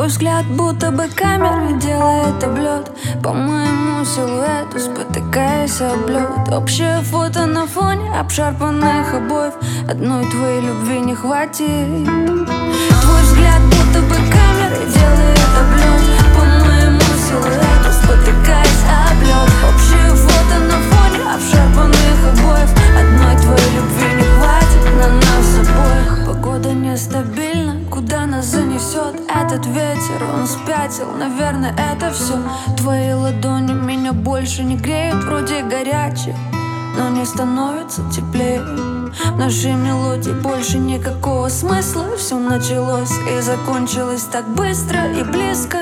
Твой взгляд будто бы камера делает облет по моему силуэту, спотыкаясь об лед. Общее фото на фоне обшарпанных обоев, одной твоей любви не хватит. Твой взгляд будто бы камера делает облет по моему силуэту, спотыкаясь об лед. Общее фото на фоне обшарпанных обоев, одной твоей любви не хватит на нас обоих. Погода нестабильна, куда нас занесет этот ветер? Он спятил, наверное, это все. Твои ладони меня больше не греют, вроде горячие, но не становится теплее. В нашей мелодии больше никакого смысла. Все началось и закончилось так быстро и близко.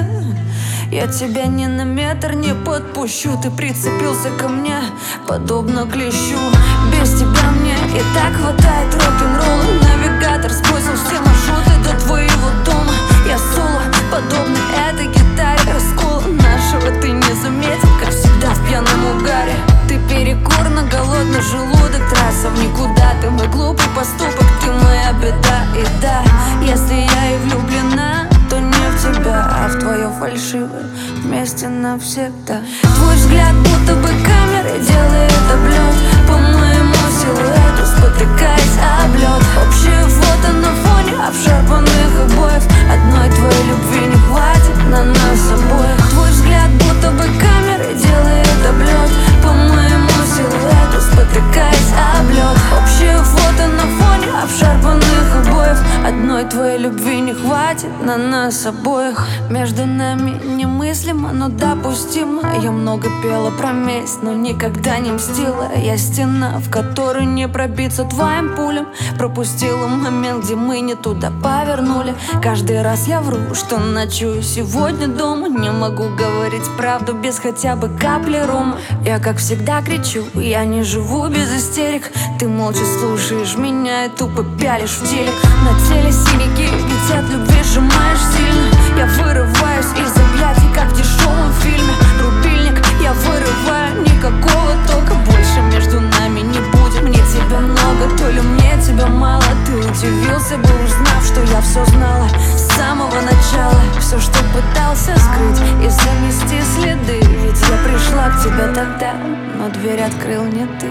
Я тебя ни на метр не подпущу. Ты прицепился ко мне, подобно клещу. Без тебя мне и так хватает рок-н-ролла. Навигатор сбросил все маршруты до твоего дома. Я соло, подобный этой гитаре. Раскола нашего ты не заметил, как всегда в пьяном угаре. Ты перекур на голодный желудок, трасса в никуда. Ты мой глупый поступок, ты моя беда. И да, если я и влюблена, то не в тебя, а в твое фальшивое вместе навсегда. Твой взгляд будто бы камерой делает облет по моему силуэту, спотыкаясь об лед. Общее фото на фоне обшарпанных обоев, одной твоей любви не хватит на нас обоих. Твой взгляд будто бы камерой делает облет по моему силуэту, спотыкаясь об лед. Общее фото на фоне обшарпанных обоев, одной твоей любви не хватит на нас обоих. Между нами немыслимо, но допустимо. Я много пела про месть, но никогда не мстила. Я стена, в которой не пробиться твоим пулям. Пропустила момент, где мы не туда повернули. Каждый раз я вру, что ночую сегодня дома. Не могу говорить правду без хотя бы капли рома. Я как всегда кричу, я не живу без истерик. Ты молча слушаешь меня и тупо пялишь в телек. На теле синяки, ведь от любви сжимаешь сильно. Я вырываюсь из объятий, как в дешевом фильме. Рубильник я вырываю, никакого тока больше между нами не будет. Мне тебя много, то ли мне тебя мало. Ты удивился бы, узнав, что я все знала с самого начала. Все, что пытался скрыть и замести следы. Ведь я пришла к тебе тогда, но дверь открыл не ты.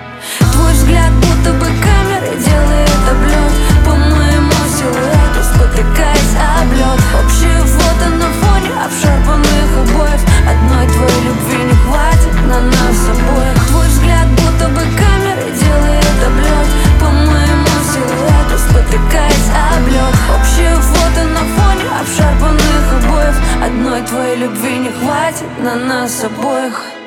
Твой взгляд будто бы камерой делает облет по моему силуэту, спотыкаясь об лед. Общее фото на фоне обшарпанных обоев, одной твоей любви не хватит на нас обоих. Твой взгляд будто бы камерой делает облет по моему силуэту, спотыкаясь об лед. Общее фото на фоне обшарпанных обоев, одной твоей любви не хватит на нас обоих.